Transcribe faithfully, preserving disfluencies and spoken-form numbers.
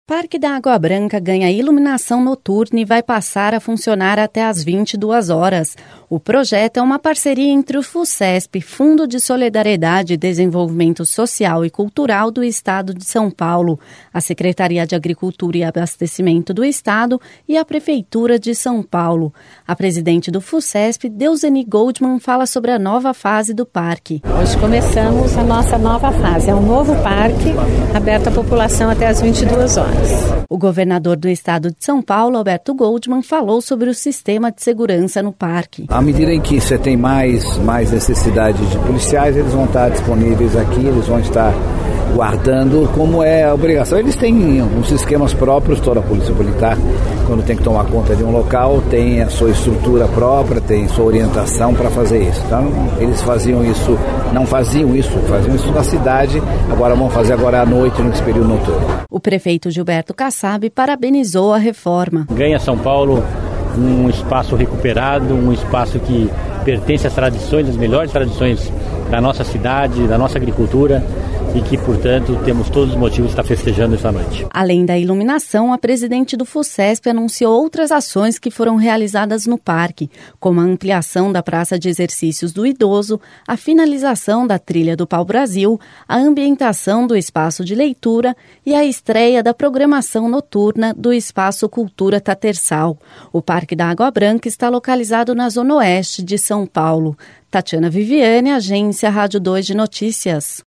Parque da Água Branca ganha iluminação noturna e vai passar a funcionar até às vinte e duas horas. O projeto é uma parceria entre o FUCESP, Fundo de Solidariedade e Desenvolvimento Social e Cultural do Estado de São Paulo, a Secretaria de Agricultura e Abastecimento do Estado e a Prefeitura de São Paulo. A presidente do FUCESP, Deuseni Goldman, fala sobre a nova fase do parque. Hoje começamos a nossa nova fase. É um novo parque aberto à população até às vinte e duas horas. O governador do estado de São Paulo, Alberto Goldman, falou sobre o sistema de segurança no parque. À medida em que você tem mais, mais necessidade de policiais, eles vão estar disponíveis aqui, eles vão estar guardando como é a obrigação. Eles têm uns esquemas próprios, toda a polícia militar, quando tem que tomar conta de um local, tem a sua estrutura própria, tem sua orientação para fazer isso. Então, eles faziam isso, não faziam isso, faziam isso na cidade, agora vão fazer agora à noite, nesse período noturno. O prefeito Gilberto Kassab parabenizou a reforma. Ganha São Paulo um espaço recuperado, um espaço que pertence às tradições, às melhores tradições da nossa cidade, da nossa agricultura, e que, portanto, temos todos os motivos de estar festejando esta noite. Além da iluminação, a presidente do FUCESP anunciou outras ações que foram realizadas no parque, como a ampliação da praça de exercícios do idoso, a finalização da trilha do Pau-Brasil, a ambientação do espaço de leitura e a estreia da programação noturna do espaço Cultura Tatersal. O Parque da Água Branca está localizado na zona oeste de São Paulo. Tatiana Viviane, Agência Rádio dois de Notícias.